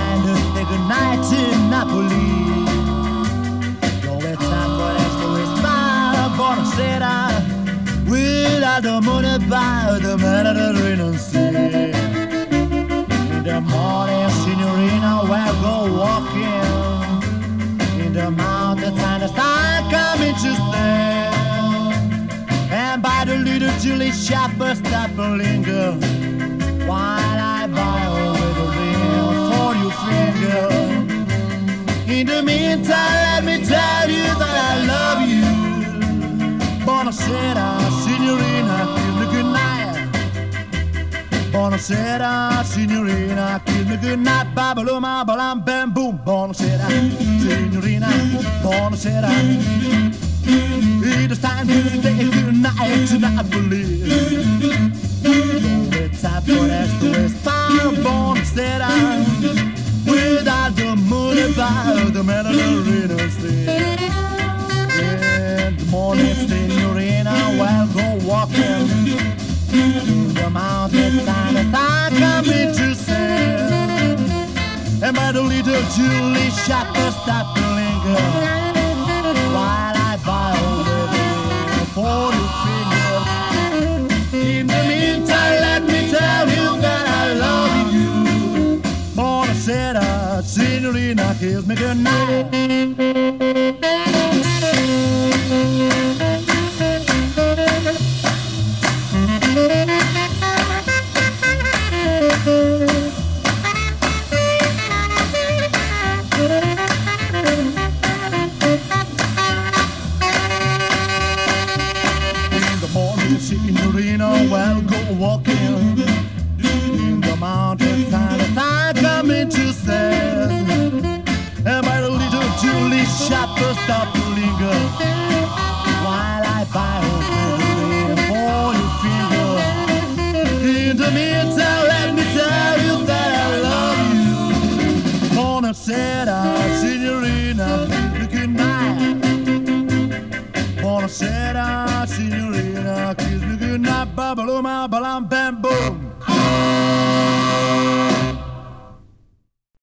time to say goodnight to Napoli. Though it's time for us to smile, buonasera, without the money by the Mediterranean Sea. In the morning, signorina, we'll go walking in the mountains and the sun coming to stay. And by the little Julie shop, stop and linger while I buy over the ring for your finger. In the meantime, let me tell you that I love you. Buonasera, signorina, kiss me goodnight. Buonasera, signorina, kiss me goodnight. Babaluma, balam, bam, boom. Buonasera, signorina, buonasera. It is time to say goodnight to Napoli. It's time for us to aspire, buonasera, without the moon about the Mediterranean Sea. In the morning, signorina, we'll go walking in the mountains and the sun coming to sail. And by the little Julie shop, stop to linger while I buy over there for your finger. In the meantime, let me tell you that I love you. Buonasera, signorina, kiss me goodnight. Signorina, well, go walking in the mountains and the sun coming to set. And by the little Julie shop, stop to linger while I buy over for your finger. In the meantime, let me tell you that I love you. Buonasera, signorina, good night. Buonasera, signorina, kiss me goodnight, babaluma, balam, bam, boom.